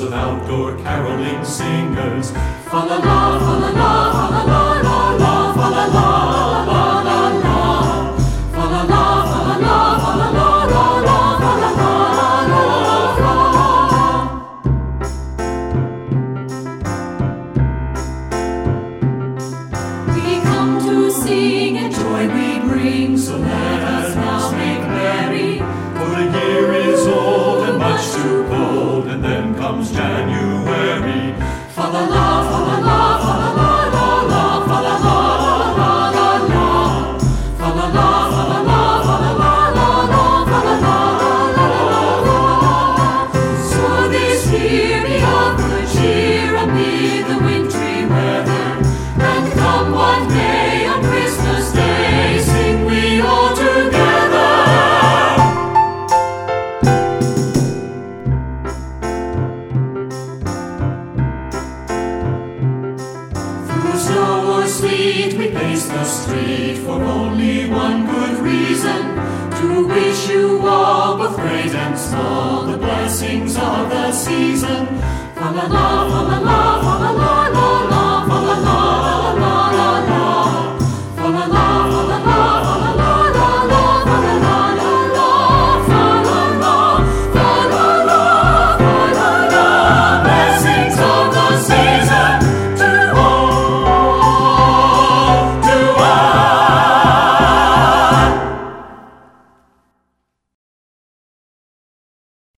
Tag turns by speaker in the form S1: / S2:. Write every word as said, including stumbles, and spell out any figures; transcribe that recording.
S1: of outdoor caroling singers. Fa la la, fa la la, fa la la, la la, fa la la, la la la. Fa la la, fa la la, fa la la, la la, fa la la, la la. We come to sing and joy we bring, so let us now make merry. For the year is old and much too cold, and then comes January. Fa la la, fa la la, fa la la, la la, fa la la, la la la. Fa la la, fa la la, fa la la, la la, fa la la, la la. So this year be of good cheer amid the wintry weather, and come what may on Christmas Day, sing we all together. Snow or sleet, we pace the street for only one good reason: to wish you all, both great and small, the blessings of the season. Fa la la, fa la la, fa la la.